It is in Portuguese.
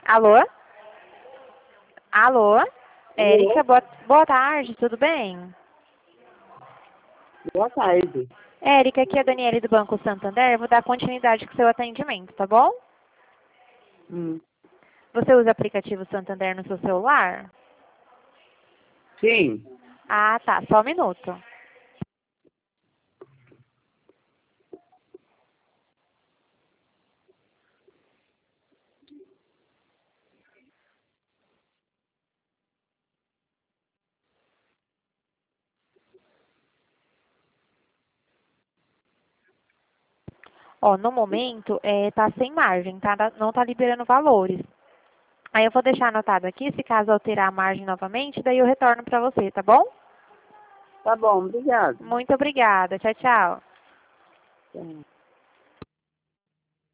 Alô? Alô? Érica, boa tarde, tudo bem? Boa tarde. Érica, aqui é a Daniele do Banco Santander. Eu vou dar continuidade com o seu atendimento, tá bom? Hum. Você usa o aplicativo Santander no seu celular? Sim. Ah, tá. Só um minuto. Ó, no momento, tá sem margem, tá? Não tá liberando valores. Aí eu vou deixar anotado aqui, se caso alterar a margem novamente, daí eu retorno para você, tá bom? Tá bom, obrigado. Muito obrigada. Tchau, tchau. Tchau.